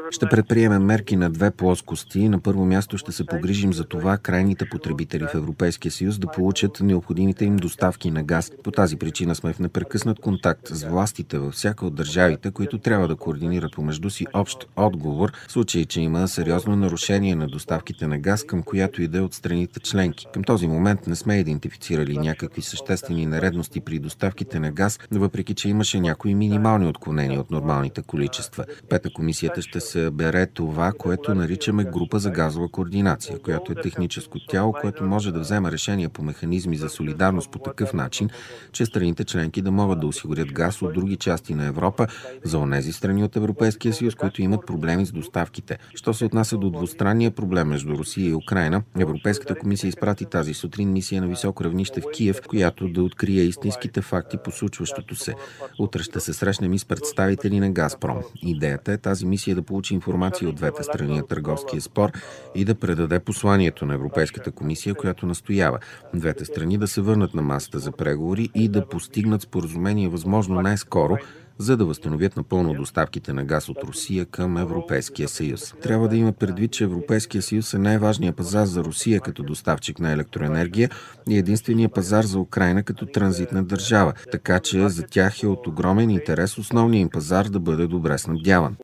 Ще предприемем мерки на две плоскости. На първо място ще се погрижим за това крайните потребители в Европейския съюз да получат необходимите им доставки на газ. По тази причина сме в непрекъснат контакт с властите във всяка от държавите, които трябва да координират помежду си общ отговор в случай, че има сериозно нарушение на доставките на газ, към която иде от страните членки. Към този момент не сме идентифицирали някакви съществени нередности при доставките на газ, въпреки че имаше някои минимални отклонения от нормалните количества. Пета комисията ще събере това, което наричаме група за газова координация, която е техническо тяло, което може да взема решения по механизми за солидарност по такъв начин, че страните членки да могат да осигурят газ от други части на Европа за онези страни от Европейския съюз, които имат проблеми с доставките. Що се отнася до двустранния проблем между Русия и Украйна, Европейската комисия изпрати тази сутрин мисия на високо равнище в Киев, която да открие истинските факти по случващото се. Утре ще се срещнем и с представители на Газпром. Идеята е тази мисия да получи информация от двете страни на търговския спор и да предаде посланието на Европейската комисия, която настоява двете страни да се върнат на масата за преговори и да постигнат споразумение възможно най-скоро, за да възстановят напълно доставките на газ от Русия към Европейския съюз. Трябва да има предвид, че Европейския съюз е най-важният пазар за Русия като доставчик на електроенергия и единственият пазар за Украйна като транзитна държава, така че за тях е от огромен интерес основният им пазар да бъде добре снабдяван.